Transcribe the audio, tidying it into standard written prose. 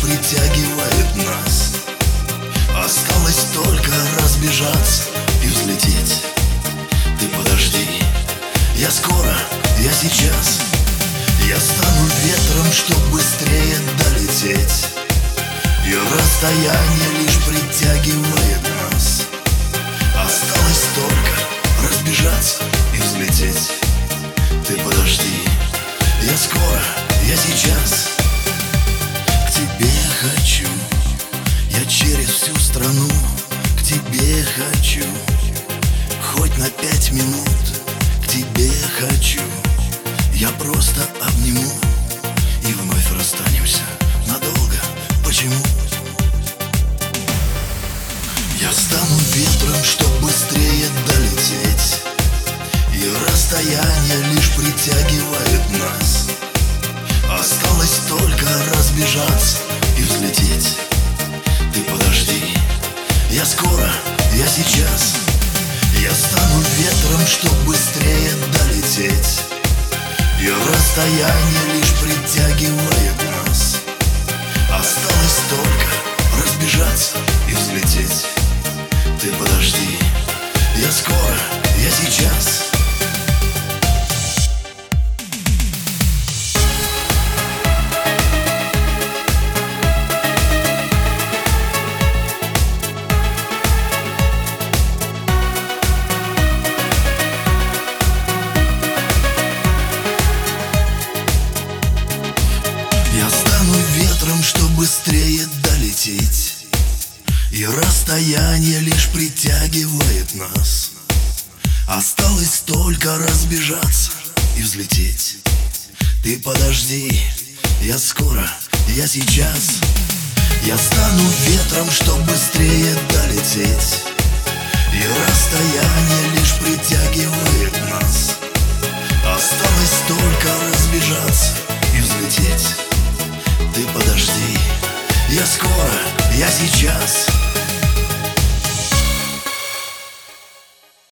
притягивает нас. Осталось только разбежаться и взлететь. Ты подожди, я скоро, я сейчас. Я стану ветром, чтоб быстрее долететь. И расстояние лишь притягивает нас. Осталось только разбежаться и взлететь. Ты подожди, я скоро, я сейчас. К тебе хочу, я через всю страну. К тебе хочу, хоть на 5 минут. К тебе хочу, я просто обниму. И вновь расстанемся надолго. Почему? Я стану ветром, чтоб быстрее долететь. И расстояние лишь притягивает нас. Осталось только разбежаться и взлететь. Ты подожди, я скоро, я сейчас. Я стану ветром, чтоб быстрее долететь. И расстояние лишь притягивает нас. Осталось только разбежаться и взлететь. Ты подожди, я скоро, я сейчас. Я стану ветром, чтоб быстрее долететь. И расстояние лишь притягивает нас. Осталось только разбежаться и взлететь. Ты подожди, я скоро, я сейчас. Я стану ветром, чтоб быстрее долететь. И расстояние лишь притягивает нас. Осталось только разбежаться и взлететь. Ты подожди, я скоро, я сейчас.